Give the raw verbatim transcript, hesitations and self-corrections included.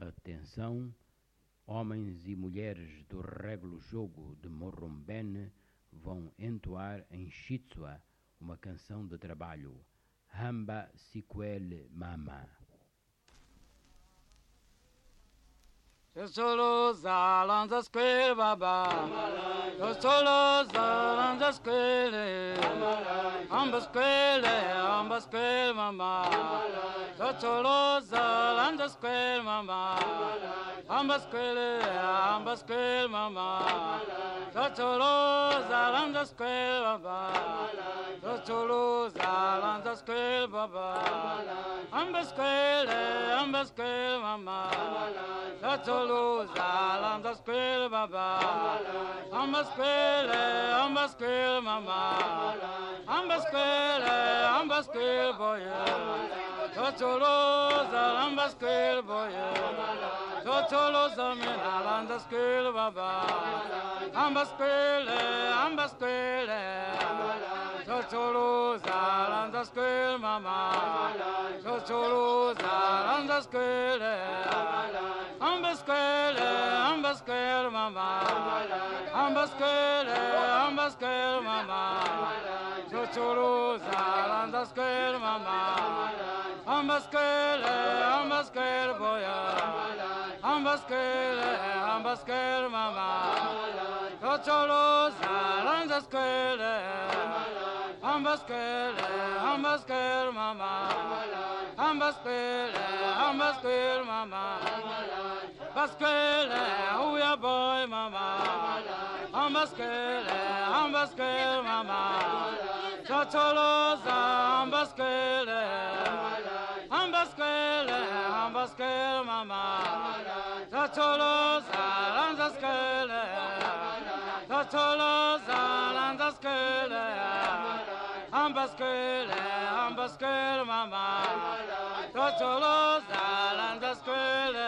Atenção, homens e mulheres do Reglo Jogo de Morrombene vão entoar em Shitsua uma canção de trabalho, Hamba Sikwele Mama. Solo zalanza square baba, solo zalanza square, amba square, amba square mama, solo zalanza square mama, amba square, amba square mama, solo zalanza square baba, solo zalanza square baba, amba square, amba square mama. Solo zalanza square baba, amba square, amba square mama, amba square, amba square boy. Solo zalamba square boy. Solo zalanza square baba, amba square, amba square. Solo zalanza square mama, solo zalanza square. Amba square, amba square mama, amba square, amba square mama, Chochoro zalanza square mama, amba square, amba square boya, amba square, amba square mama, Chochoro zalanza square, amba square, amba square mama, amba square, amba square mama. Basquele, oh yeah boy mama, I'm basquele, I'm basquele mama, Chacholoza, I'm basquele, I'm basquele, I'm basquele mama, Chacholoza, I'm basquele, Chacholoza, I'm basquele, I'm basquele, I'm basquele mama, Chacholoza, I'm basquele.